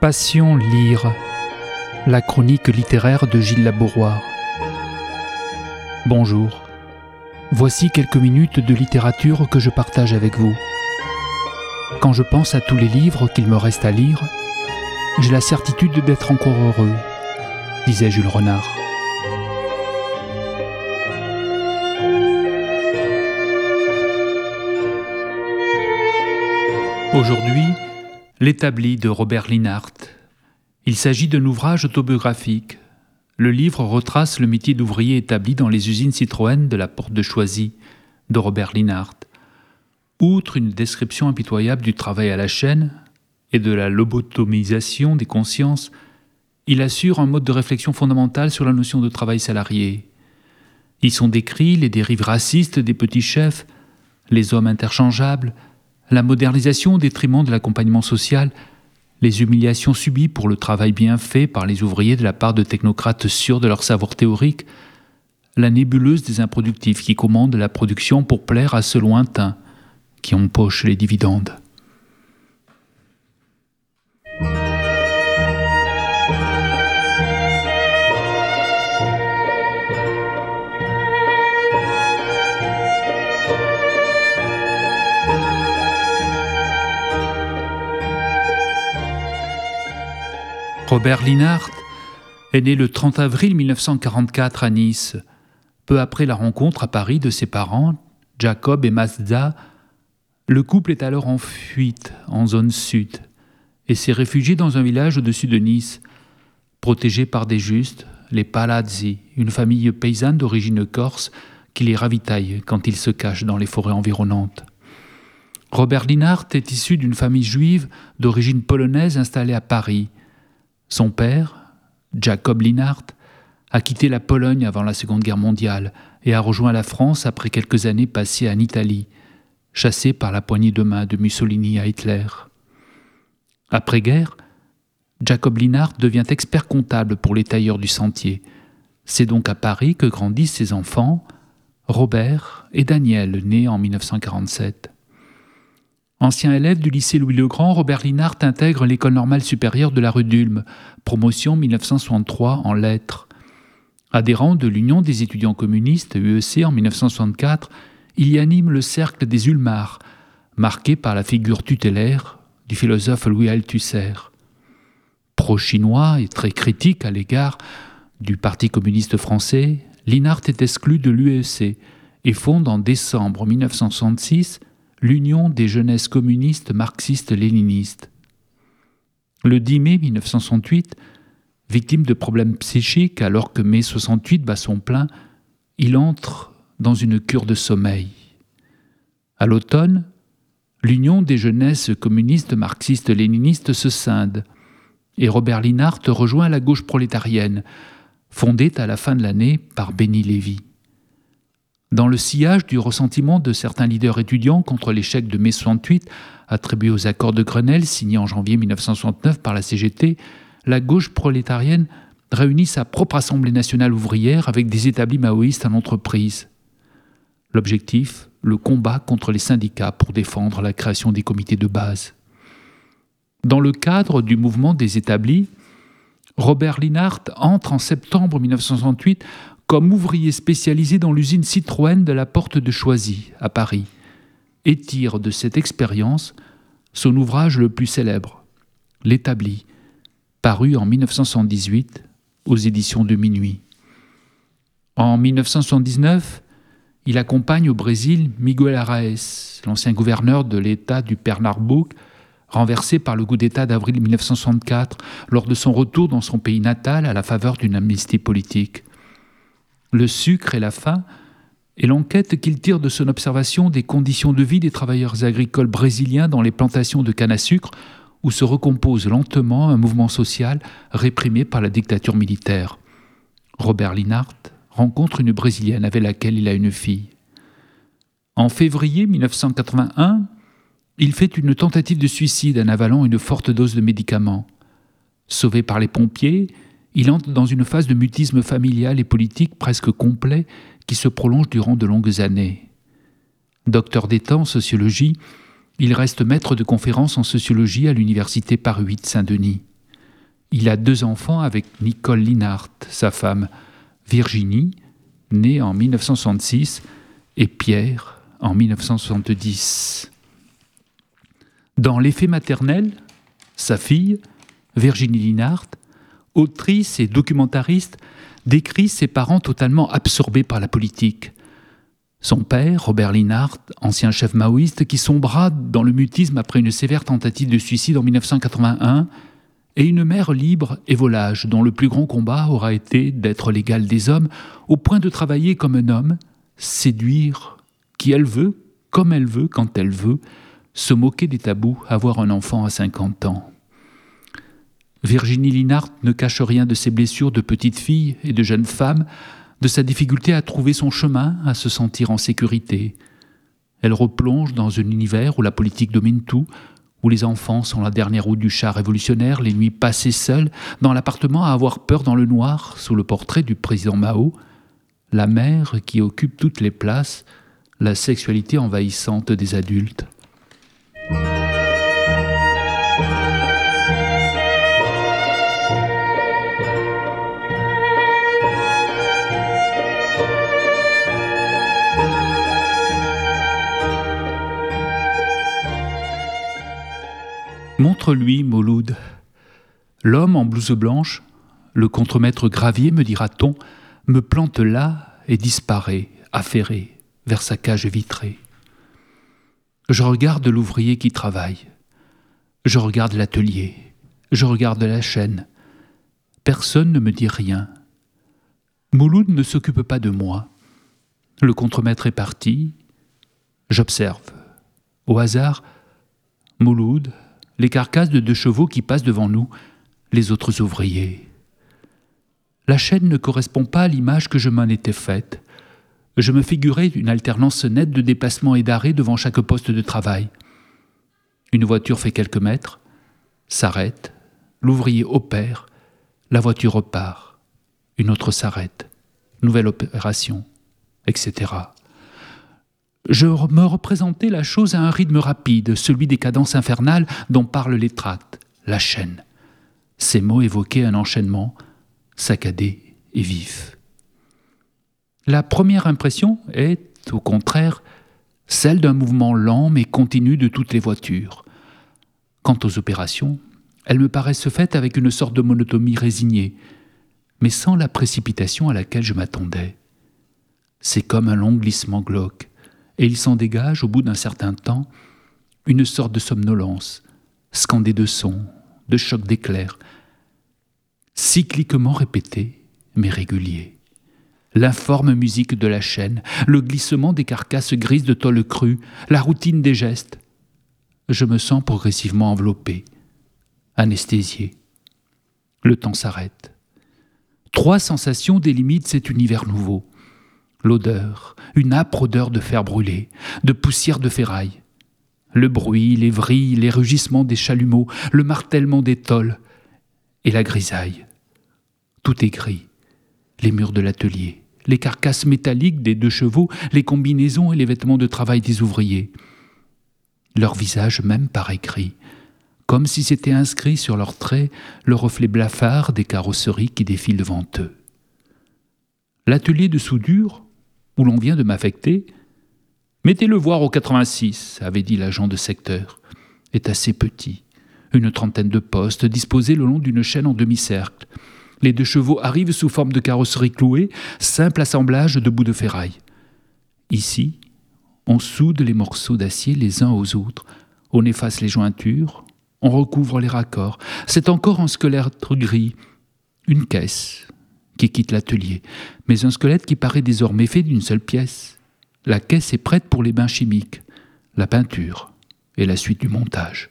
Passion lire, la chronique littéraire de Gilles Labouroire. Bonjour, voici quelques minutes de littérature que je partage avec vous. Quand je pense à tous les livres qu'il me reste à lire, j'ai la certitude d'être encore heureux, disait Jules Renard. Aujourd'hui, L'établi de Robert Linhart. Il s'agit d'un ouvrage autobiographique. Le livre retrace le métier d'ouvrier établi dans les usines Citroën de la Porte de Choisy de Robert Linhart. Outre une description impitoyable du travail à la chaîne et de la lobotomisation des consciences, il assure un mode de réflexion fondamental sur la notion de travail salarié. Y sont décrits les dérives racistes des petits chefs, les hommes interchangeables, la modernisation au détriment de l'accompagnement social, les humiliations subies pour le travail bien fait par les ouvriers de la part de technocrates sûrs de leur savoir théorique, la nébuleuse des improductifs qui commandent la production pour plaire à ceux lointains qui empochent les dividendes. Robert Linhart est né le 30 avril 1944 à Nice. Peu après la rencontre à Paris de ses parents, Jacob et Mazda, le couple est alors en fuite en zone sud et s'est réfugié dans un village au-dessus de Nice, protégé par des justes, les Palazzi, une famille paysanne d'origine corse qui les ravitaille quand ils se cachent dans les forêts environnantes. Robert Linhart est issu d'une famille juive d'origine polonaise installée à Paris. Son père, Jacob Linhart, a quitté la Pologne avant la Seconde Guerre mondiale et a rejoint la France après quelques années passées en Italie, chassé par la poignée de main de Mussolini à Hitler. Après-guerre, Jacob Linhart devient expert comptable pour les tailleurs du Sentier. C'est donc à Paris que grandissent ses enfants, Robert et Daniel, nés en 1947. Ancien élève du lycée Louis-le-Grand, Robert Linhart intègre l'école normale supérieure de la rue d'Ulm, promotion 1963 en lettres. Adhérent de l'Union des étudiants communistes, UEC, en 1964, il y anime le cercle des Ulmars, marqué par la figure tutélaire du philosophe Louis Althusser. Pro-chinois et très critique à l'égard du Parti communiste français, Linhart est exclu de l'UEC et fonde en décembre 1966 l'Union des jeunesses communistes marxistes-léninistes. Le 10 mai 1968, victime de problèmes psychiques alors que mai 68 bat son plein, il entre dans une cure de sommeil. À l'automne, l'Union des jeunesses communistes marxistes-léninistes se scinde et Robert Linhart rejoint la gauche prolétarienne, fondée à la fin de l'année par Benny Lévy. Dans le sillage du ressentiment de certains leaders étudiants contre l'échec de mai 68, attribué aux accords de Grenelle signés en janvier 1969 par la CGT, la gauche prolétarienne réunit sa propre Assemblée nationale ouvrière avec des établis maoïstes en entreprise. L'objectif, le combat contre les syndicats pour défendre la création des comités de base. Dans le cadre du mouvement des établis, Robert Linhart entre en septembre 1968 comme ouvrier spécialisé dans l'usine Citroën de la Porte de Choisy, à Paris, et tire de cette expérience son ouvrage le plus célèbre, L'établi, paru en 1978 aux éditions de Minuit. En 1979, il accompagne au Brésil Miguel Arraes, l'ancien gouverneur de l'État du Pernambouc, renversé par le coup d'État d'avril 1964 lors de son retour dans son pays natal à la faveur d'une amnistie politique. Le sucre et la faim, et l'enquête qu'il tire de son observation des conditions de vie des travailleurs agricoles brésiliens dans les plantations de canne à sucre, où se recompose lentement un mouvement social réprimé par la dictature militaire. Robert Linhart rencontre une Brésilienne avec laquelle il a une fille. En février 1981, il fait une tentative de suicide en avalant une forte dose de médicaments. Sauvé par les pompiers, il entre dans une phase de mutisme familial et politique presque complet qui se prolonge durant de longues années. Docteur d'État en sociologie, il reste maître de conférences en sociologie à l'université Paris 8 Saint-Denis. Il a 2 enfants avec Nicole Linhart, sa femme, Virginie, née en 1966, et Pierre, en 1970. Dans L'effet maternel, sa fille, Virginie Linhart, autrice et documentariste, décrit ses parents totalement absorbés par la politique. Son père, Robert Linhart, ancien chef maoïste, qui sombra dans le mutisme après une sévère tentative de suicide en 1981, et une mère libre et volage, dont le plus grand combat aura été d'être l'égal des hommes, au point de travailler comme un homme, séduire qui elle veut, comme elle veut, quand elle veut, se moquer des tabous, avoir un enfant à 50 ans. Virginie Linhart ne cache rien de ses blessures de petite fille et de jeune femme, de sa difficulté à trouver son chemin, à se sentir en sécurité. Elle replonge dans un univers où la politique domine tout, où les enfants sont la dernière roue du char révolutionnaire, les nuits passées seules, dans l'appartement à avoir peur dans le noir, sous le portrait du président Mao, la mère qui occupe toutes les places, la sexualité envahissante des adultes. Montre-lui, Mauloud. L'homme en blouse blanche, le contremaître Gravier, me dira-t-on, me plante là et disparaît, affairé, vers sa cage vitrée. Je regarde l'ouvrier qui travaille. Je regarde l'atelier. Je regarde la chaîne. Personne ne me dit rien. Mauloud ne s'occupe pas de moi. Le contremaître est parti. J'observe. Au hasard, Mauloud, les carcasses de 2 chevaux qui passent devant nous, les autres ouvriers. La chaîne ne correspond pas à l'image que je m'en étais faite. Je me figurais une alternance nette de déplacements et d'arrêts devant chaque poste de travail. Une voiture fait quelques mètres, s'arrête, l'ouvrier opère, la voiture repart, une autre s'arrête, nouvelle opération, etc. Je me représentais la chose à un rythme rapide, celui des cadences infernales dont parlent les tracts, la chaîne. Ces mots évoquaient un enchaînement saccadé et vif. La première impression est, au contraire, celle d'un mouvement lent mais continu de toutes les voitures. Quant aux opérations, elles me paraissent faites avec une sorte de monotonie résignée, mais sans la précipitation à laquelle je m'attendais. C'est comme un long glissement glauque, et il s'en dégage, au bout d'un certain temps, une sorte de somnolence, scandée de sons, de chocs d'éclairs, cycliquement répétés, mais réguliers. L'informe musique de la chaîne, le glissement des carcasses grises de tôle crue, la routine des gestes. Je me sens progressivement enveloppé, anesthésié. Le temps s'arrête. 3 sensations délimitent cet univers nouveau. L'odeur, une âpre odeur de fer brûlé, de poussière de ferraille. Le bruit, les vrilles, les rugissements des chalumeaux, le martèlement des tôles et la grisaille. Tout est gris. Les murs de l'atelier, les carcasses métalliques des 2 chevaux, les combinaisons et les vêtements de travail des ouvriers. Leur visage même paraît gris, comme si s'était inscrit sur leurs traits le reflet blafard des carrosseries qui défilent devant eux. L'atelier de soudure, où l'on vient de m'affecter, « Mettez-le voir au 86 », avait dit l'agent de secteur, est assez petit. Une 30aine de postes disposés le long d'une chaîne en demi-cercle. Les 2 chevaux arrivent sous forme de carrosserie clouée, simple assemblage de bouts de ferraille. Ici, on soude les morceaux d'acier les uns aux autres, on efface les jointures, on recouvre les raccords. C'est encore un squelette gris, une caisse qui quitte l'atelier, mais un squelette qui paraît désormais fait d'une seule pièce. La caisse est prête pour les bains chimiques, la peinture et la suite du montage.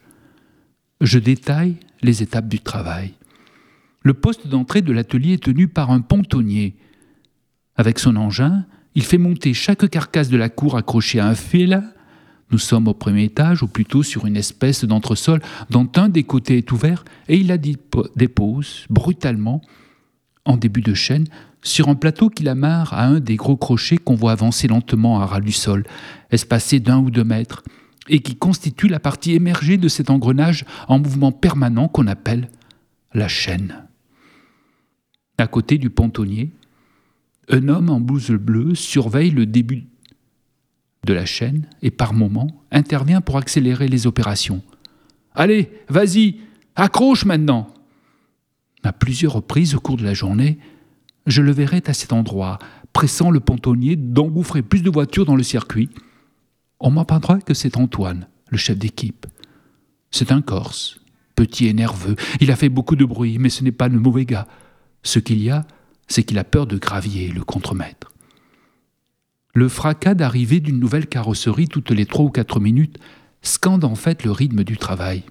Je détaille les étapes du travail. Le poste d'entrée de l'atelier est tenu par un pontonnier. Avec son engin, il fait monter chaque carcasse de la cour accrochée à un fil. Nous sommes au 1er étage, ou plutôt sur une espèce d'entresol dont un des côtés est ouvert, et il la dépose brutalement, en début de chaîne, sur un plateau qu'il amarre à un des gros crochets qu'on voit avancer lentement à ras du sol, espacé d'1 ou 2 mètres, et qui constitue la partie émergée de cet engrenage en mouvement permanent qu'on appelle la chaîne. À côté du pontonnier, un homme en blouse bleue surveille le début de la chaîne et par moments intervient pour accélérer les opérations. « Allez, vas-y, accroche maintenant !» À plusieurs reprises au cours de la journée, je le verrai à cet endroit, pressant le pontonnier d'engouffrer plus de voitures dans le circuit. On m'apprendra que c'est Antoine, le chef d'équipe. C'est un Corse, petit et nerveux. Il a fait beaucoup de bruit, mais ce n'est pas le mauvais gars. Ce qu'il y a, c'est qu'il a peur de Gravier, le contremaître. Le fracas d'arrivée d'une nouvelle carrosserie toutes les 3 ou 4 minutes scande en fait le rythme du travail.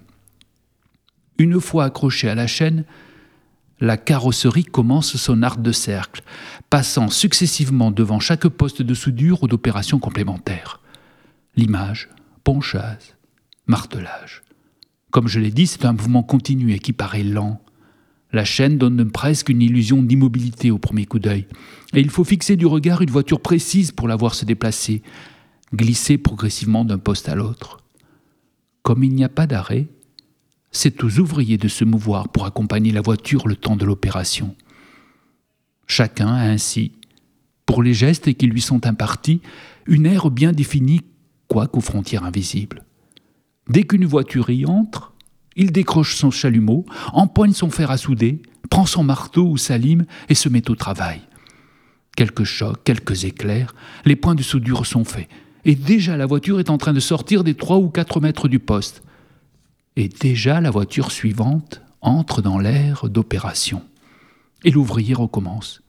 Une fois accrochée à la chaîne, la carrosserie commence son arc de cercle, passant successivement devant chaque poste de soudure ou d'opération complémentaire. Limage, ponchage, martelage. Comme je l'ai dit, c'est un mouvement continu et qui paraît lent. La chaîne donne presque une illusion d'immobilité au premier coup d'œil. Et il faut fixer du regard une voiture précise pour la voir se déplacer, glisser progressivement d'un poste à l'autre. Comme il n'y a pas d'arrêt, c'est aux ouvriers de se mouvoir pour accompagner la voiture le temps de l'opération. Chacun a ainsi, pour les gestes qui lui sont impartis, une aire bien définie, quoique aux frontières invisibles. Dès qu'une voiture y entre, il décroche son chalumeau, empoigne son fer à souder, prend son marteau ou sa lime et se met au travail. Quelques chocs, quelques éclairs, les points de soudure sont faits. Et déjà la voiture est en train de sortir des 3 ou 4 mètres du poste. Et déjà la voiture suivante entre dans l'aire d'opération. Et l'ouvrier recommence.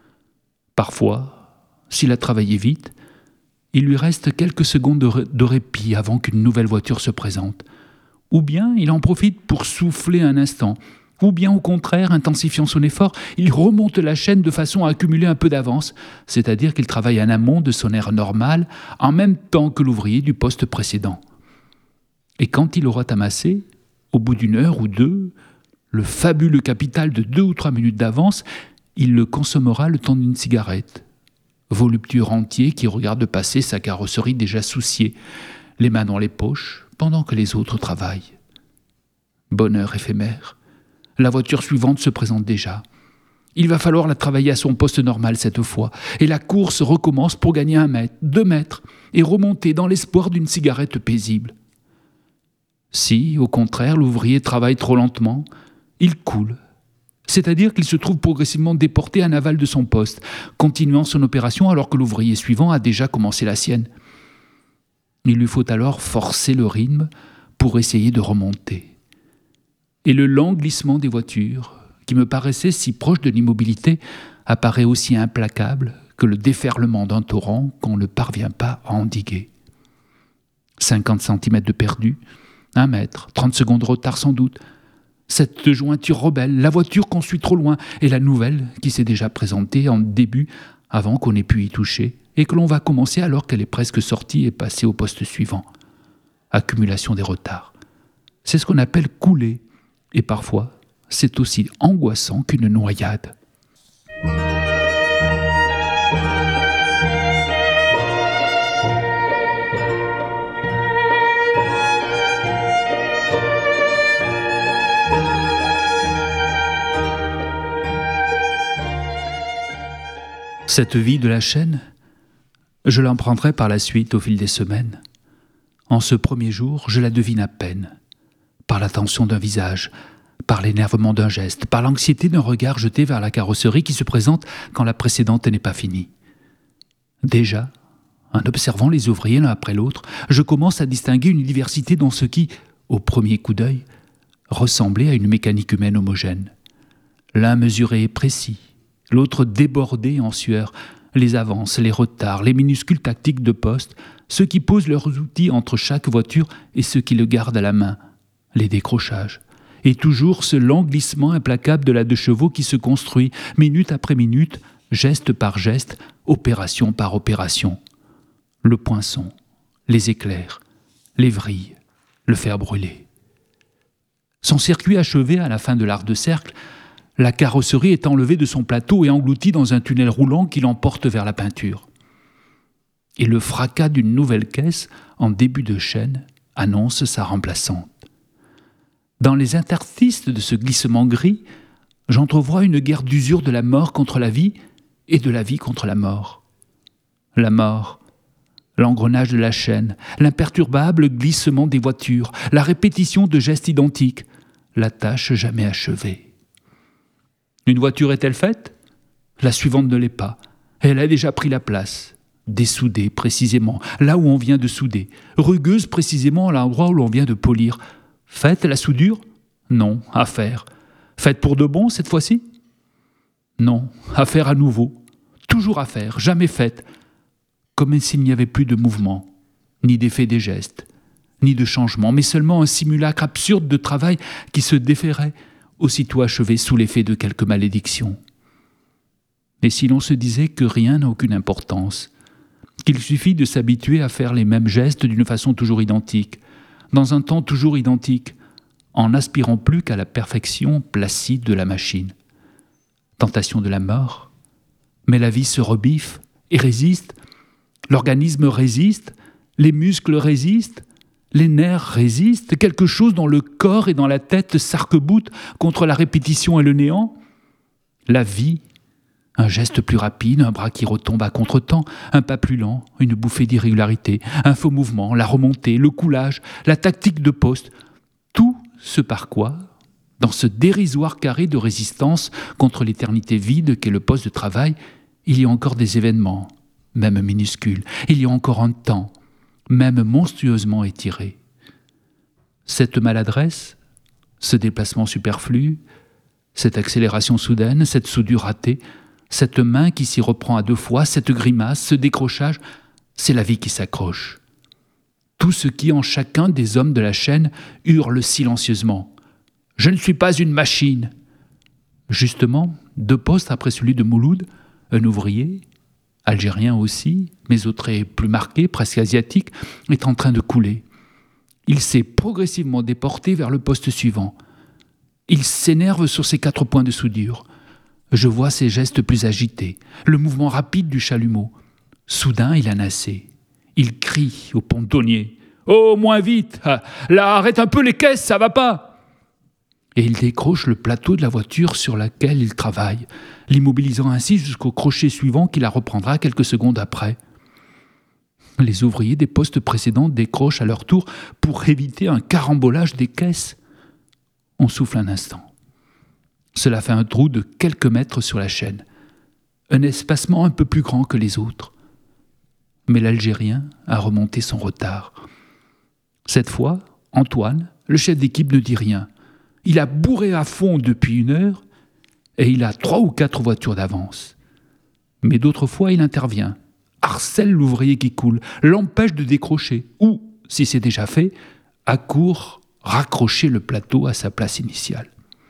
Parfois, s'il a travaillé vite, il lui reste quelques secondes de répit avant qu'une nouvelle voiture se présente. Ou bien il en profite pour souffler un instant, ou bien au contraire, intensifiant son effort, il remonte la chaîne de façon à accumuler un peu d'avance, c'est-à-dire qu'il travaille en amont de son aire normale, en même temps que l'ouvrier du poste précédent. Et quand il aura amassé, au bout d'une heure ou deux, le fabuleux capital de 2 ou 3 minutes d'avance, il le consommera le temps d'une cigarette. Voluptueux rentier qui regarde passer sa carrosserie déjà souciée, les mains dans les poches, pendant que les autres travaillent. Bonheur éphémère. La voiture suivante se présente déjà. Il va falloir la travailler à son poste normal cette fois, et la course recommence pour gagner 1 mètre, 2 mètres, et remonter dans l'espoir d'une cigarette paisible. Si, au contraire, l'ouvrier travaille trop lentement, il coule. C'est-à-dire qu'il se trouve progressivement déporté en aval de son poste, continuant son opération alors que l'ouvrier suivant a déjà commencé la sienne. Il lui faut alors forcer le rythme pour essayer de remonter. Et le lent glissement des voitures, qui me paraissait si proche de l'immobilité, apparaît aussi implacable que le déferlement d'un torrent qu'on ne parvient pas à endiguer. 50 cm de perdu, 1 mètre, 30 secondes de retard sans doute. Cette jointure rebelle, la voiture qu'on suit trop loin, et la nouvelle qui s'est déjà présentée en début avant qu'on ait pu y toucher, et que l'on va commencer alors qu'elle est presque sortie et passée au poste suivant. Accumulation des retards. C'est ce qu'on appelle couler, et parfois, c'est aussi angoissant qu'une noyade. Cette vie de la chaîne, je l'en prendrai par la suite au fil des semaines. En ce premier jour, je la devine à peine, par la tension d'un visage, par l'énervement d'un geste, par l'anxiété d'un regard jeté vers la carrosserie qui se présente quand la précédente n'est pas finie. Déjà, en observant les ouvriers l'un après l'autre, je commence à distinguer une diversité dans ce qui, au premier coup d'œil, ressemblait à une mécanique humaine homogène. L'un mesuré et précis, l'autre débordé en sueur, les avances, les retards, les minuscules tactiques de poste, ceux qui posent leurs outils entre chaque voiture et ceux qui le gardent à la main, les décrochages. Et toujours ce lent glissement implacable de la 2 chevaux qui se construit, minute après minute, geste par geste, opération par opération. Le poinçon, les éclairs, les vrilles, le fer brûlé. Son circuit achevé à la fin de l'arc de cercle, la carrosserie est enlevée de son plateau et engloutie dans un tunnel roulant qui l'emporte vers la peinture. Et le fracas d'une nouvelle caisse, en début de chaîne, annonce sa remplaçante. Dans les interstices de ce glissement gris, j'entrevois une guerre d'usure de la mort contre la vie et de la vie contre la mort. La mort, l'engrenage de la chaîne, l'imperturbable glissement des voitures, la répétition de gestes identiques, la tâche jamais achevée. Une voiture est-elle faite ? La suivante ne l'est pas. Elle a déjà pris la place. Dessoudée précisément, là où on vient de souder. Rugueuse précisément à l'endroit où l'on vient de polir. Faite la soudure ? Non, à faire. Faite pour de bon cette fois-ci ? Non, à faire à nouveau. Toujours à faire, jamais faite. Comme s'il n'y avait plus de mouvement, ni d'effet des gestes, ni de changement, mais seulement un simulacre absurde de travail qui se déférait, aussitôt achevé sous l'effet de quelque malédiction. Et si l'on se disait que rien n'a aucune importance, qu'il suffit de s'habituer à faire les mêmes gestes d'une façon toujours identique, dans un temps toujours identique, en n'aspirant plus qu'à la perfection placide de la machine. Tentation de la mort, mais la vie se rebiffe et résiste, l'organisme résiste, les muscles résistent, les nerfs résistent, quelque chose dans le corps et dans la tête s'arc-boute contre la répétition et le néant. La vie, un geste plus rapide, un bras qui retombe à contre-temps, un pas plus lent, une bouffée d'irrégularité, un faux mouvement, la remontée, le coulage, la tactique de poste, tout ce par quoi, dans ce dérisoire carré de résistance contre l'éternité vide qu'est le poste de travail, il y a encore des événements, même minuscules, il y a encore un temps, même monstrueusement étiré. Cette maladresse, ce déplacement superflu, cette accélération soudaine, cette soudure ratée, cette main qui s'y reprend à deux fois, cette grimace, ce décrochage, c'est la vie qui s'accroche. Tout ce qui, en chacun des hommes de la chaîne, hurle silencieusement. « Je ne suis pas une machine !» Justement, 2 postes après celui de Mouloud, un ouvrier, algérien aussi, mais au trait plus marqué, presque asiatique, est en train de couler. Il s'est progressivement déporté vers le poste suivant. Il s'énerve sur ses 4 points de soudure. Je vois ses gestes plus agités, le mouvement rapide du chalumeau. Soudain, il en a assez. Il crie au pontonnier. « Oh, moins vite! Là, arrête un peu les caisses, ça va pas !» Et il décroche le plateau de la voiture sur laquelle il travaille, l'immobilisant ainsi jusqu'au crochet suivant qui la reprendra quelques secondes après. Les ouvriers des postes précédents décrochent à leur tour pour éviter un carambolage des caisses. On souffle un instant. Cela fait un trou de quelques mètres sur la chaîne, un espacement un peu plus grand que les autres. Mais l'Algérien a remonté son retard. Cette fois, Antoine, le chef d'équipe, ne dit rien. Il a bourré à fond depuis 1 heure et il a 3 ou 4 voitures d'avance. Mais d'autres fois, il intervient, harcèle l'ouvrier qui coule, l'empêche de décrocher ou, si c'est déjà fait, accourt raccrocher le plateau à sa place initiale.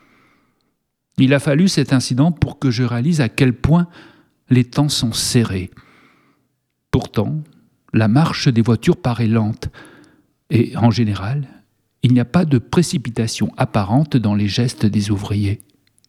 Il a fallu cet incident pour que je réalise à quel point les temps sont serrés. Pourtant, la marche des voitures paraît lente et, en général, il n'y a pas de précipitation apparente dans les gestes des ouvriers.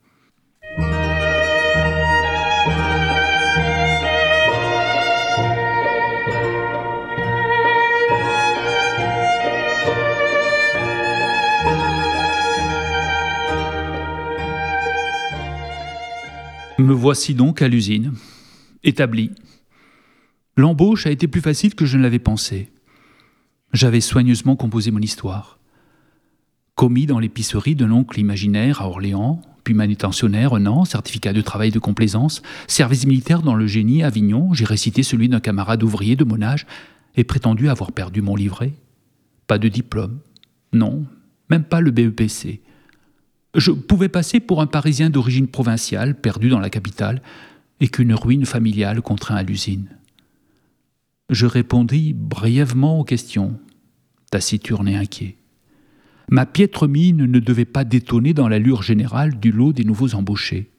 Me voici donc à l'usine, établi. L'embauche a été plus facile que je ne l'avais pensé. J'avais soigneusement composé mon histoire. Commis dans l'épicerie de l'oncle imaginaire à Orléans, puis manutentionnaire un an, certificat de travail de complaisance, service militaire dans le génie à Avignon, j'ai récité celui d'un camarade ouvrier de mon âge et prétendu avoir perdu mon livret. Pas de diplôme, non, même pas le BEPC. Je pouvais passer pour un Parisien d'origine provinciale, perdu dans la capitale, et qu'une ruine familiale contraint à l'usine. Je répondis brièvement aux questions, taciturne et inquiet. Ma piètre mine ne devait pas détonner dans l'allure générale du lot des nouveaux embauchés.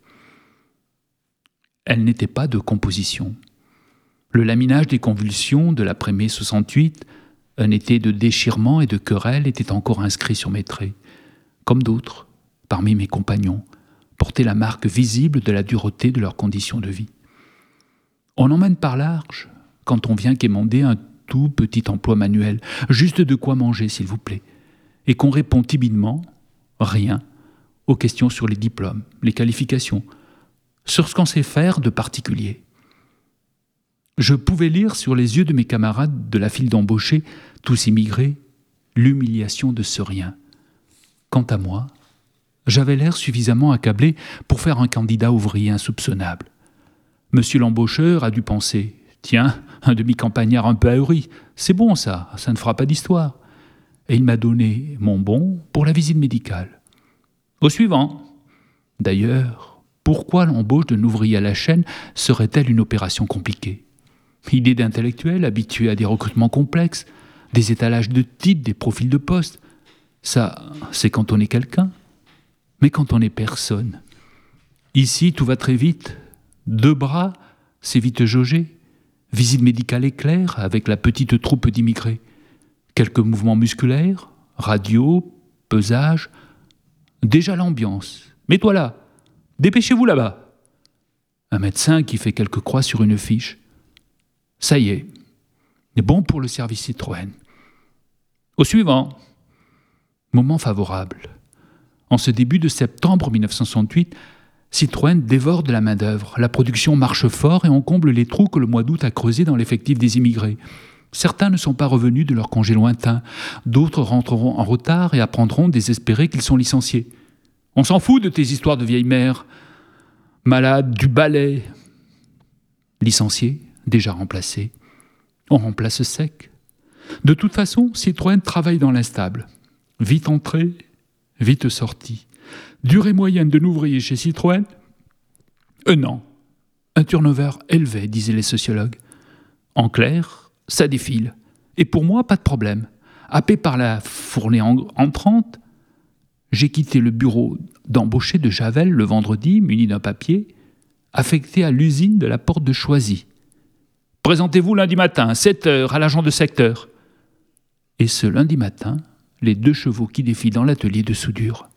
Elle n'était pas de composition. Le laminage des convulsions de l'après-mai 68, un été de déchirement et de querelles, était encore inscrit sur mes traits, comme d'autres, parmi mes compagnons, portaient la marque visible de la dureté de leurs conditions de vie. On emmène par large quand on vient quémander un tout petit emploi manuel, juste de quoi manger, s'il vous plaît, et qu'on répond timidement, Rien aux questions sur les diplômes, les qualifications, sur ce qu'on sait faire de particulier. Je pouvais lire sur les yeux de mes camarades de la file d'embauchés, tous immigrés, l'humiliation de ce rien. Quant à moi, j'avais l'air suffisamment accablé pour faire un candidat ouvrier insoupçonnable. Monsieur l'embaucheur a dû penser « Tiens, un demi-campagnard un peu ahuri, c'est bon ça ne fera pas d'histoire. » Et il m'a donné mon bon pour la visite médicale. Au suivant. D'ailleurs, pourquoi l'embauche d'un ouvrier à la chaîne serait-elle une opération compliquée ? Idée d'intellectuel habitué à des recrutements complexes, des étalages de titres, des profils de poste. Ça, c'est quand on est quelqu'un. Mais quand on est personne. Ici, tout va très vite. 2 bras, c'est vite jaugé. Visite médicale éclair avec la petite troupe d'immigrés. Quelques mouvements musculaires, radio, pesage. Déjà l'ambiance. Mets-toi là. Dépêchez-vous là-bas. Un médecin qui fait quelques croix sur une fiche. Ça y est. Bon pour le service Citroën. Au suivant. Moment favorable. En ce début de septembre 1968, Citroën dévore de la main-d'œuvre. La production marche fort et on comble les trous que le mois d'août a creusés dans l'effectif des immigrés. Certains ne sont pas revenus de leur congé lointain. D'autres rentreront en retard et apprendront désespérés qu'ils sont licenciés. On s'en fout de tes histoires de vieille mère. Malade, du balai. Licenciés, déjà remplacés. On remplace sec. De toute façon, Citroën travaille dans l'instable. Vite entré, vite sorti. Durée moyenne d'un ouvrier chez Citroën ? 1 an. Un turnover élevé, disaient les sociologues. En clair, ça défile. Et pour moi, pas de problème. Happé par la fournée entrante, j'ai quitté le bureau d'embauché de Javel le vendredi, muni d'un papier, affecté à l'usine de la Porte de Choisy. Présentez-vous lundi matin, 7h, à l'agent de secteur. Et ce lundi matin, les 2 chevaux qui défilent dans l'atelier de soudure.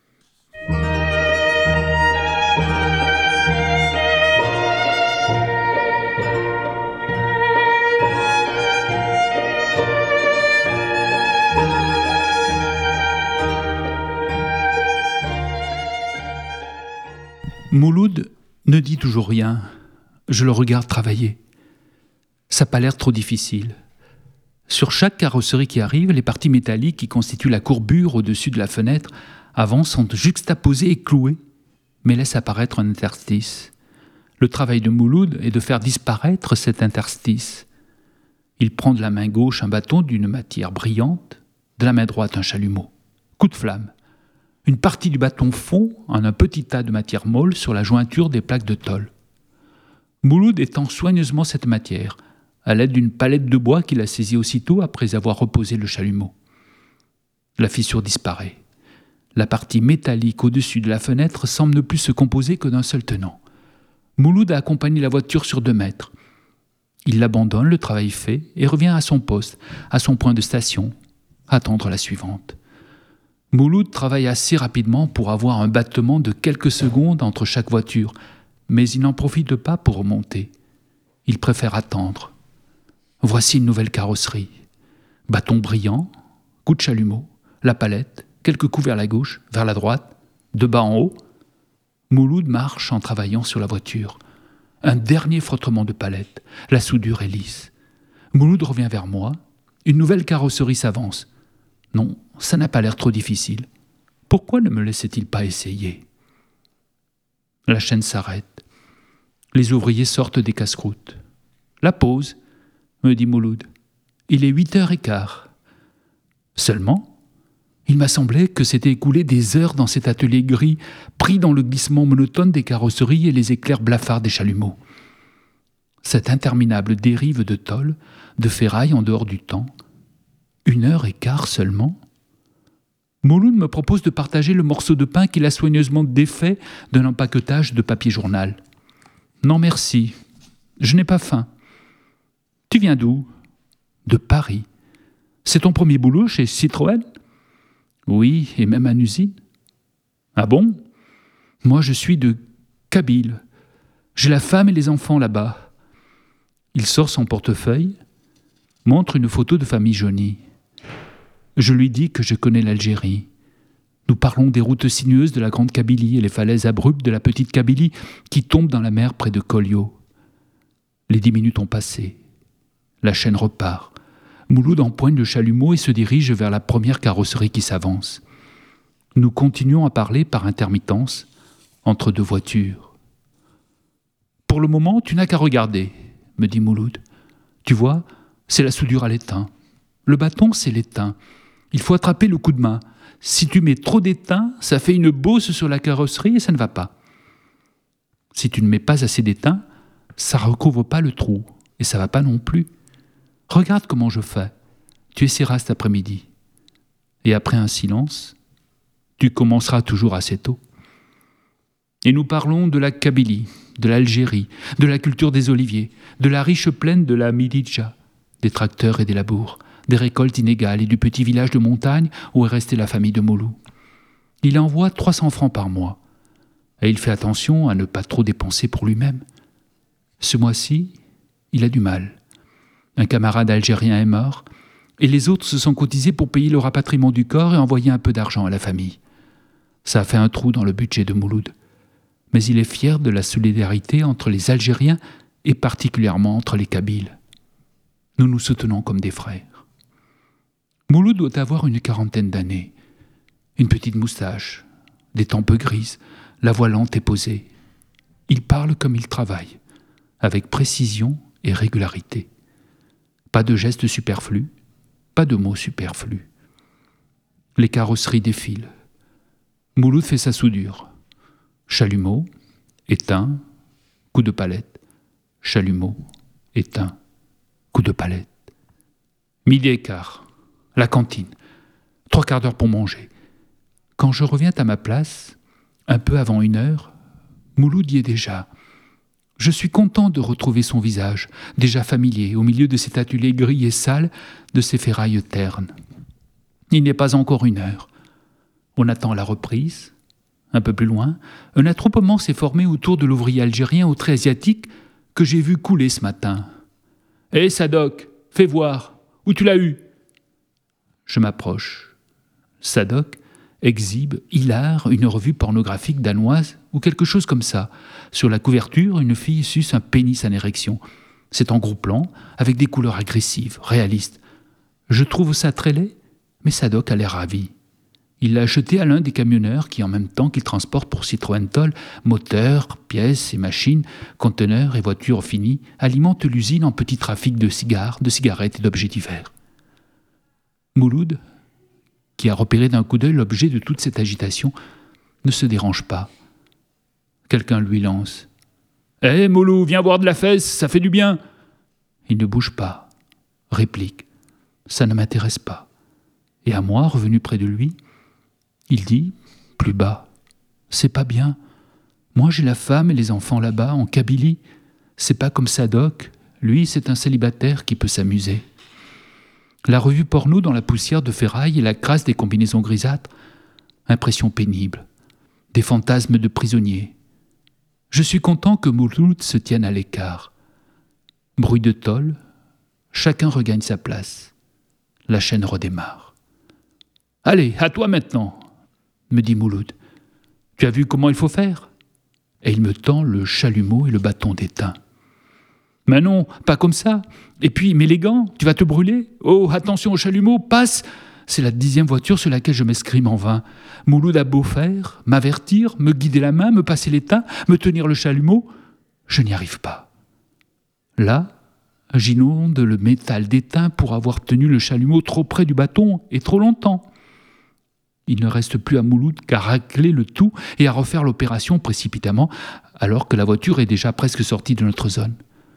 Mouloud ne dit toujours rien. Je le regarde travailler. Ça n'a pas l'air trop difficile. Sur chaque carrosserie qui arrive, les parties métalliques qui constituent la courbure au-dessus de la fenêtre avant sont juxtaposées et clouées, mais laissent apparaître un interstice. Le travail de Mouloud est de faire disparaître cet interstice. Il prend de la main gauche un bâton d'une matière brillante, de la main droite un chalumeau. Coup de flamme. Une partie du bâton fond en un petit tas de matière molle sur la jointure des plaques de tôle. Mouloud étend soigneusement cette matière, à l'aide d'une palette de bois qu'il a saisie aussitôt après avoir reposé le chalumeau. La fissure disparaît. La partie métallique au-dessus de la fenêtre semble ne plus se composer que d'un seul tenant. Mouloud a accompagné la voiture sur 2 mètres. Il l'abandonne, le travail fait, et revient à son poste, à son point de station, attendre la suivante. Mouloud travaille assez rapidement pour avoir un battement de quelques secondes entre chaque voiture, mais il n'en profite pas pour remonter. Il préfère attendre. Voici une nouvelle carrosserie. Bâton brillant, coup de chalumeau, la palette, quelques coups vers la gauche, vers la droite, de bas en haut. Mouloud marche en travaillant sur la voiture. Un dernier frottement de palette. La soudure est lisse. Mouloud revient vers moi. Une nouvelle carrosserie s'avance. Non, ça n'a pas l'air trop difficile. Pourquoi ne me laissait-il pas essayer ? La chaîne s'arrête. Les ouvriers sortent des casse-croûtes. La pause, me dit Mouloud. Il est 8h15. Seulement ? Il m'a semblé que s'étaient écoulées des heures dans cet atelier gris, pris dans le glissement monotone des carrosseries et les éclairs blafards des chalumeaux. Cette interminable dérive de tôle, de ferraille en dehors du temps. 1h15 seulement. Mouloud me propose de partager le morceau de pain qu'il a soigneusement défait d'un empaquetage de papier journal. Non merci, je n'ai pas faim. Tu viens d'où ? De Paris. C'est ton premier boulot chez Citroën ? Oui, et même en usine. Ah bon ? Moi, je suis de Kabyle. J'ai la femme et les enfants là-bas. Il sort son portefeuille, montre une photo de famille jaunie. Je lui dis que je connais l'Algérie. Nous parlons des routes sinueuses de la Grande Kabylie et les falaises abruptes de la Petite Kabylie qui tombent dans la mer près de Kolio. Les 10 minutes ont passé. La chaîne repart. Mouloud empoigne le chalumeau et se dirige vers la première carrosserie qui s'avance. Nous continuons à parler par intermittence entre deux voitures. « Pour le moment, tu n'as qu'à regarder, » me dit Mouloud. « Tu vois, c'est la soudure à l'étain. Le bâton, c'est l'étain. Il faut attraper le coup de main. Si tu mets trop d'étain, ça fait une bosse sur la carrosserie et ça ne va pas. Si tu ne mets pas assez d'étain, ça ne recouvre pas le trou et ça ne va pas non plus. Regarde comment je fais. Tu essaieras cet après-midi. » Et après un silence, tu commenceras toujours assez tôt. Et nous parlons de la Kabylie, de l'Algérie, de la culture des oliviers, de la riche plaine de la Mididja, des tracteurs et des labours, des récoltes inégales et du petit village de montagne où est restée la famille de Moulou. Il envoie 300 francs par mois. Et il fait attention à ne pas trop dépenser pour lui-même. Ce mois-ci, il a du mal. Un camarade algérien est mort, et les autres se sont cotisés pour payer le rapatriement du corps et envoyer un peu d'argent à la famille. Ça a fait un trou dans le budget de Mouloud. Mais il est fier de la solidarité entre les Algériens et particulièrement entre les Kabyles. Nous nous soutenons comme des frères. Mouloud doit avoir une 40aine d'années, une petite moustache, des tempes grises, la voix lente et posée. Il parle comme il travaille, avec précision et régularité. Pas de gestes superflus, pas de mots superflus. Les carrosseries défilent. Mouloud fait sa soudure. Chalumeau, éteint, coup de palette. Chalumeau, éteint, coup de palette. Midi et quart, la cantine. 3 quarts d'heure pour manger. Quand je reviens à ma place, un peu avant 1h, Mouloud y est déjà. Je suis content de retrouver son visage, déjà familier, au milieu de cet atelier gris et sale, de ces ferrailles ternes. Il n'est pas encore 1h. On attend la reprise. Un peu plus loin, un attroupement s'est formé autour de l'ouvrier algérien au trait asiatique que j'ai vu couler ce matin. « Hé, Sadok, fais voir, où tu l'as eu ?» Je m'approche. Sadok exhibe, hilar, une revue pornographique danoise ou quelque chose comme ça. Sur la couverture, une fille suce un pénis en érection. C'est en gros plan, avec des couleurs agressives, réalistes. Je trouve ça très laid, mais Sadok a l'air ravi. Il l'a acheté à l'un des camionneurs qui, en même temps qu'il transporte pour Citroën Toll, moteurs, pièces et machines, conteneurs et voitures finies, alimente l'usine en petit trafic de cigares, de cigarettes et d'objets divers. Mouloud, qui a repéré d'un coup d'œil l'objet de toute cette agitation, ne se dérange pas. Quelqu'un lui lance « Hé, Moulou, viens boire de la fesse, ça fait du bien !» Il ne bouge pas, réplique « Ça ne m'intéresse pas ». Et à moi, revenu près de lui, il dit, plus bas, « C'est pas bien. Moi, j'ai la femme et les enfants là-bas, en Kabylie. C'est pas comme Sadok. Lui, c'est un célibataire qui peut s'amuser. » La revue porno dans la poussière de ferraille et la crasse des combinaisons grisâtres. Impression pénible. Des fantasmes de prisonniers. Je suis content que Mouloud se tienne à l'écart. Bruit de tôle. Chacun regagne sa place. La chaîne redémarre. « Allez, à toi maintenant !» me dit Mouloud. « Tu as vu comment il faut faire ?» Et il me tend le chalumeau et le bâton d'étain. « Mais non, pas comme ça. Et puis, mets les gants, tu vas te brûler. Oh, attention au chalumeau, passe !» C'est la 10e voiture sur laquelle je m'escrime en vain. Mouloud a beau faire, m'avertir, me guider la main, me passer l'étain, me tenir le chalumeau, je n'y arrive pas. Là, j'inonde le métal d'étain pour avoir tenu le chalumeau trop près du bâton et trop longtemps. Il ne reste plus à Mouloud qu'à racler le tout et à refaire l'opération précipitamment, alors que la voiture est déjà presque sortie de notre zone.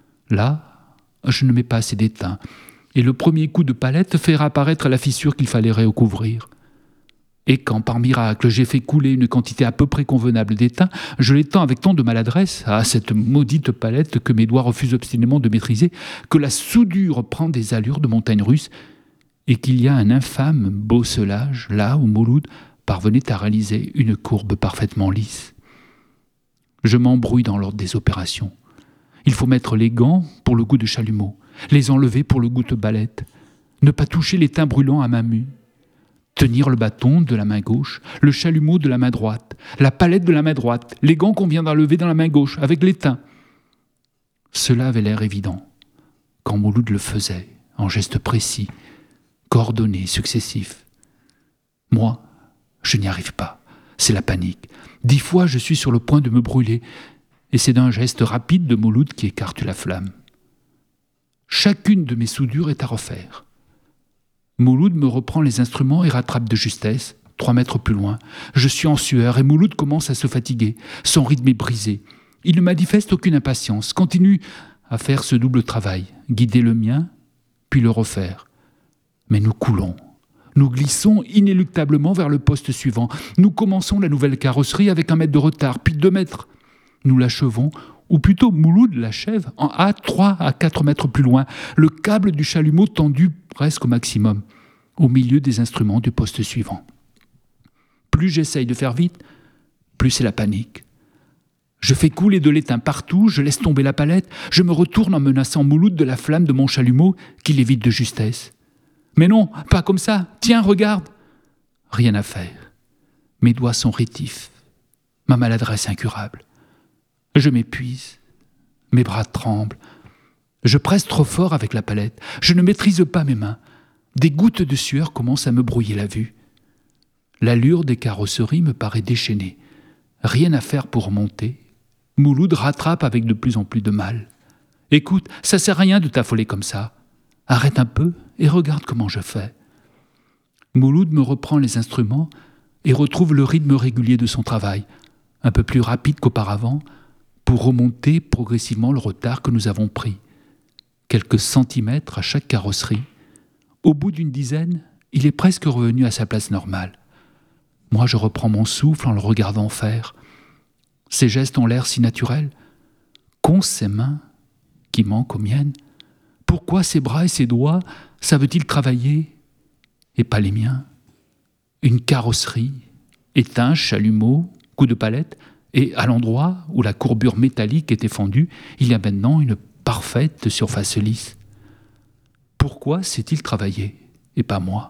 Là, je ne mets pas assez d'étain, et le premier coup de palette fait réapparaître la fissure qu'il fallait recouvrir. Et quand, par miracle, j'ai fait couler une quantité à peu près convenable d'étain, je l'étends avec tant de maladresse à cette maudite palette que mes doigts refusent obstinément de maîtriser, que la soudure prend des allures de montagne russe, et qu'il y a un infâme bosselage là où Mouloud parvenait à réaliser une courbe parfaitement lisse. Je m'embrouille dans l'ordre des opérations. Il faut mettre les gants pour le goût de chalumeau, les enlever pour le goût de balette, ne pas toucher l'étain brûlant à main nue. Tenir le bâton de la main gauche, le chalumeau de la main droite, la palette de la main droite, les gants qu'on vient d'enlever dans la main gauche, avec l'étain. Cela avait l'air évident, quand Mouloud le faisait, en gestes précis, coordonnés, successifs. Moi, je n'y arrive pas. C'est la panique. 10 fois, je suis sur le point de me brûler, et c'est d'un geste rapide de Mouloud qui écarte la flamme. Chacune de mes soudures est à refaire. Mouloud me reprend les instruments et rattrape de justesse, 3 mètres plus loin. Je suis en sueur et Mouloud commence à se fatiguer. Son rythme est brisé. Il ne manifeste aucune impatience, continue à faire ce double travail, guider le mien, puis le refaire. Mais nous coulons. Nous glissons inéluctablement vers le poste suivant. Nous commençons la nouvelle carrosserie avec 1 mètre de retard, puis 2 mètres. Nous l'achevons, ou plutôt Mouloud l'achève à 3 à 4 mètres plus loin, le câble du chalumeau tendu presque au maximum, au milieu des instruments du poste suivant. Plus j'essaye de faire vite, plus c'est la panique. Je fais couler de l'étain partout, je laisse tomber la palette, je me retourne en menaçant Mouloud de la flamme de mon chalumeau qui l'évite de justesse. Mais non, pas comme ça, tiens, regarde. Rien à faire. Mes doigts sont rétifs, ma maladresse incurable. Je m'épuise, mes bras tremblent. Je presse trop fort avec la palette, je ne maîtrise pas mes mains. Des gouttes de sueur commencent à me brouiller la vue. L'allure des carrosseries me paraît déchaînée. Rien à faire pour remonter. Mouloud rattrape avec de plus en plus de mal. « Écoute, ça sert à rien de t'affoler comme ça. Arrête un peu et regarde comment je fais. » Mouloud me reprend les instruments et retrouve le rythme régulier de son travail, un peu plus rapide qu'auparavant, pour remonter progressivement le retard que nous avons pris. Quelques centimètres à chaque carrosserie. Au bout d'une dizaine, il est presque revenu à sa place normale. Moi, je reprends mon souffle en le regardant faire. Ses gestes ont l'air si naturels. Qu'ont ses mains, qui manquent aux miennes? Pourquoi ses bras et ses doigts savent-ils travailler, et pas les miens? Une carrosserie, étain, chalumeau, coup de palette, et à l'endroit où la courbure métallique était fendue, il y a maintenant une parfaite surface lisse. Pourquoi sait-il travailler, et pas moi?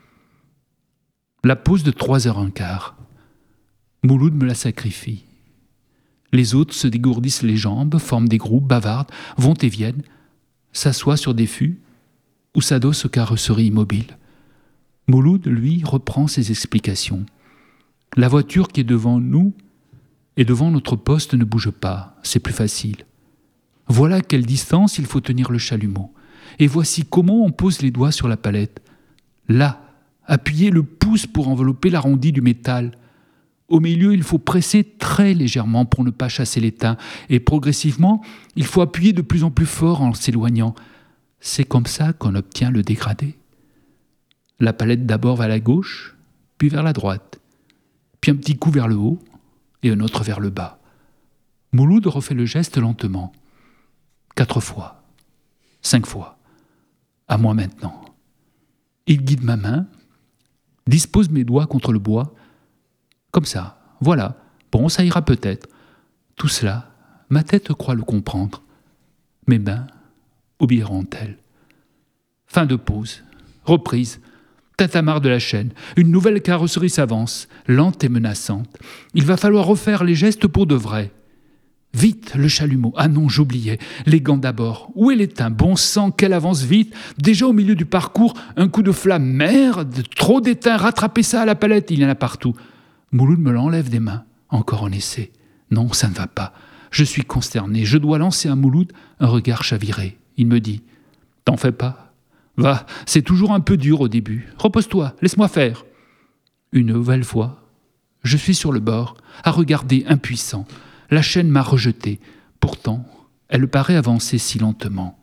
La pause de 3h15. Mouloud me la sacrifie. Les autres se dégourdissent les jambes, forment des groupes, bavardent, vont et viennent, s'assoient sur des fûts ou s'adossent aux carrosseries immobiles. Mouloud, lui, reprend ses explications. La voiture qui est devant nous et devant notre poste ne bouge pas, c'est plus facile. Voilà à quelle distance il faut tenir le chalumeau. Et voici comment on pose les doigts sur la palette. Là, appuyez le pouce pour envelopper l'arrondi du métal. Au milieu, il faut presser très légèrement pour ne pas chasser l'étain. Et progressivement, il faut appuyer de plus en plus fort en s'éloignant. C'est comme ça qu'on obtient le dégradé. La palette d'abord vers la gauche, puis vers la droite. Puis un petit coup vers le haut et un autre vers le bas. Mouloud refait le geste lentement. 4 fois. 5 fois. À moi maintenant. Il guide ma main, dispose mes doigts contre le bois. Comme ça, voilà. Bon, ça ira peut-être. Tout cela, ma tête croit le comprendre. Mes mains oublieront-elles. Fin de pause. Reprise. Tintamarre de la chaîne. Une nouvelle carrosserie s'avance, lente et menaçante. Il va falloir refaire les gestes pour de vrai. Vite, le chalumeau. Ah non, j'oubliais. Les gants d'abord. Où est l'étain? Bon sang, qu'elle avance vite. Déjà au milieu du parcours, un coup de flamme. Merde, trop d'étain. Rattrapez ça à la palette, il y en a partout. Mouloud me l'enlève des mains. Encore en essai. Non, ça ne va pas. Je suis consterné. Je dois lancer à Mouloud un regard chaviré. Il me dit « T'en fais pas. Va, c'est toujours un peu dur au début. Repose-toi, laisse-moi faire. » Une nouvelle fois, je suis sur le bord, à regarder impuissant. La chaîne m'a rejeté. Pourtant, elle paraît avancer si lentement.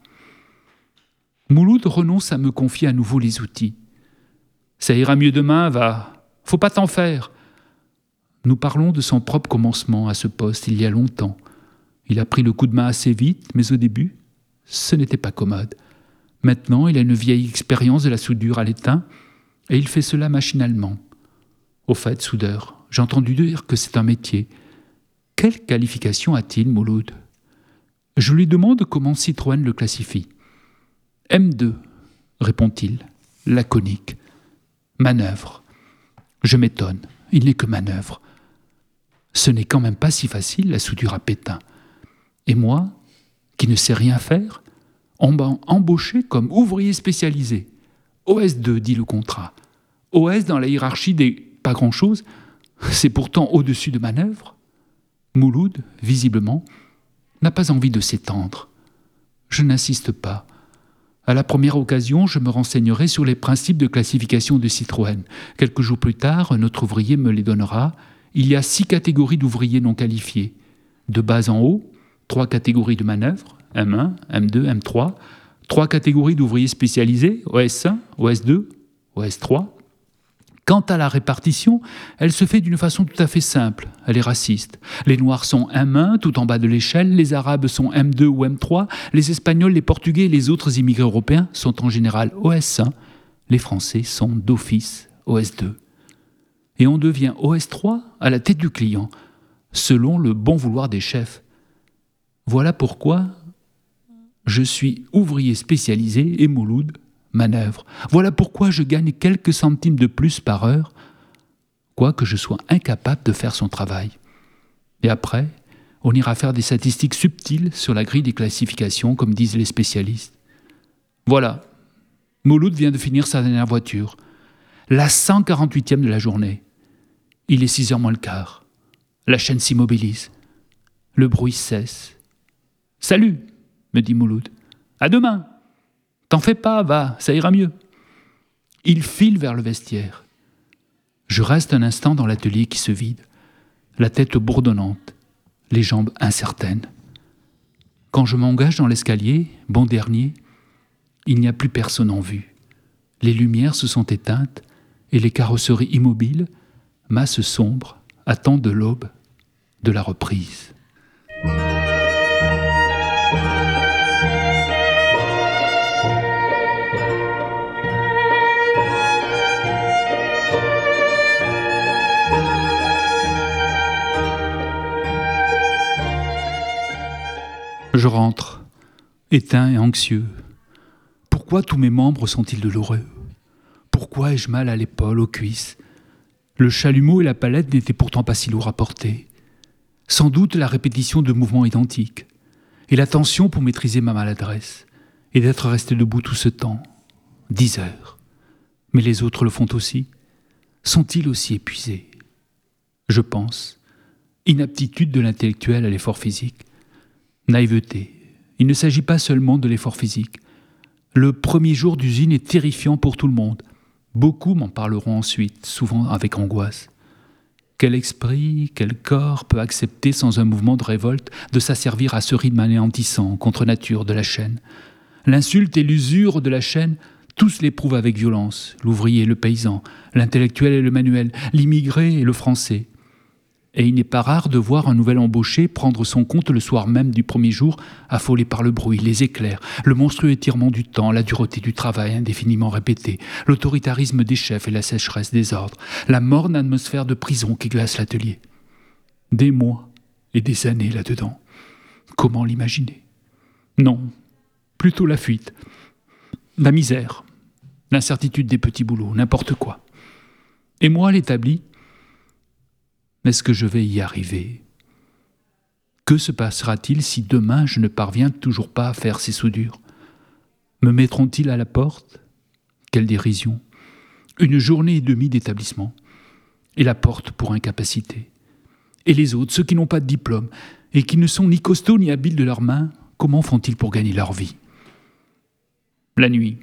Mouloud renonce à me confier à nouveau les outils. « Ça ira mieux demain, va. Faut pas t'en faire. » Nous parlons de son propre commencement à ce poste il y a longtemps. Il a pris le coup de main assez vite, mais au début, ce n'était pas commode. Maintenant, il a une vieille expérience de la soudure à l'étain et il fait cela machinalement. Au fait, soudeur, j'ai entendu dire que c'est un métier. Quelle qualification a-t-il, Mouloud? Je lui demande comment Citroën le classifie. M2, répond-il, laconique. Manœuvre. Je m'étonne, il n'est que manœuvre. Ce n'est quand même pas si facile la soudure à pétain. Et moi, qui ne sais rien faire, on m'a embauché comme ouvrier spécialisé. OS2, dit le contrat. OS dans la hiérarchie des pas grand-chose, c'est pourtant au-dessus de manœuvre. Mouloud, visiblement, n'a pas envie de s'étendre. Je n'insiste pas. À la première occasion, je me renseignerai sur les principes de classification de Citroën. Quelques jours plus tard, un autre ouvrier me les donnera. Il y a 6 catégories d'ouvriers non qualifiés. De bas en haut, 3 catégories de manœuvre, M1, M2, M3, 3 catégories d'ouvriers spécialisés, OS1, OS2, OS3. Quant à la répartition, elle se fait d'une façon tout à fait simple. Elle est raciste. Les Noirs sont M1, tout en bas de l'échelle, les Arabes sont M2 ou M3, les Espagnols, les Portugais et les autres immigrés européens sont en général OS1, les Français sont d'office OS2. Et on devient OS3 à la tête du client, selon le bon vouloir des chefs. Voilà pourquoi je suis ouvrier spécialisé et Mouloud manœuvre. Voilà pourquoi je gagne quelques centimes de plus par heure, quoique je sois incapable de faire son travail. Et après, on ira faire des statistiques subtiles sur la grille des classifications, comme disent les spécialistes. Voilà, Mouloud vient de finir sa dernière voiture, la 148e de la journée. Il est 6h moins le quart. La chaîne s'immobilise. Le bruit cesse. « Salut !» me dit Mouloud. « À demain !» « T'en fais pas, va, ça ira mieux. » Il file vers le vestiaire. Je reste un instant dans l'atelier qui se vide, la tête bourdonnante, les jambes incertaines. Quand je m'engage dans l'escalier, bon dernier, il n'y a plus personne en vue. Les lumières se sont éteintes et les carrosseries immobiles, masses sombres, attendent l'aube de la reprise. Je rentre, éteint et anxieux. Pourquoi tous mes membres sont-ils douloureux ? Pourquoi ai-je mal à l'épaule, aux cuisses ? Le chalumeau et la palette n'étaient pourtant pas si lourds à porter. Sans doute la répétition de mouvements identiques, et la tension pour maîtriser ma maladresse, et d'être resté debout tout ce temps, 10 heures. Mais les autres le font aussi. Sont-ils aussi épuisés ? Je pense, inaptitude de l'intellectuel à l'effort physique. Naïveté. Il ne s'agit pas seulement de l'effort physique. Le premier jour d'usine est terrifiant pour tout le monde. Beaucoup m'en parleront ensuite, souvent avec angoisse. Quel esprit, quel corps peut accepter sans un mouvement de révolte de s'asservir à ce rythme anéantissant, contre nature de la chaîne ? L'insulte et l'usure de la chaîne, tous l'éprouvent avec violence, l'ouvrier et le paysan, l'intellectuel et le manuel, l'immigré et le français. Et il n'est pas rare de voir un nouvel embauché prendre son compte le soir même du premier jour, affolé par le bruit, les éclairs, le monstrueux étirement du temps, la dureté du travail indéfiniment répété, l'autoritarisme des chefs et la sécheresse des ordres, la morne atmosphère de prison qui glace l'atelier. Des mois et des années là-dedans. Comment l'imaginer ? Non, plutôt la fuite, la misère, l'incertitude des petits boulots, n'importe quoi. Et moi, l'établi, est-ce que je vais y arriver ? Que se passera-t-il si demain je ne parviens toujours pas à faire ces soudures ? Me mettront-ils à la porte ? Quelle dérision ! Une journée et demie d'établissement. Et la porte pour incapacité. Et les autres, ceux qui n'ont pas de diplôme, et qui ne sont ni costauds ni habiles de leurs mains, comment font-ils pour gagner leur vie ? La nuit,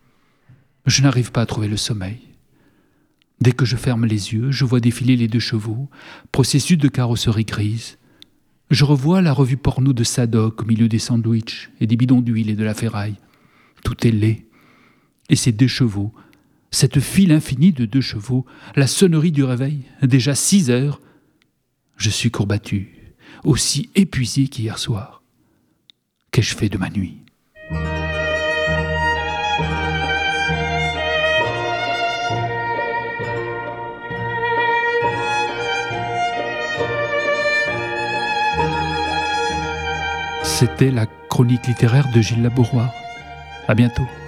je n'arrive pas à trouver le sommeil. Dès que je ferme les yeux, je vois défiler les 2 chevaux, processus de carrosserie grise. Je revois la revue porno de Sadok au milieu des sandwichs et des bidons d'huile et de la ferraille. Tout est laid. Et ces 2 chevaux, cette file infinie de 2 chevaux, la sonnerie du réveil, déjà 6 heures, je suis courbattu, aussi épuisé qu'hier soir. Qu'ai-je fait de ma nuit ? C'était la chronique littéraire de Gilles Labouroir. À bientôt.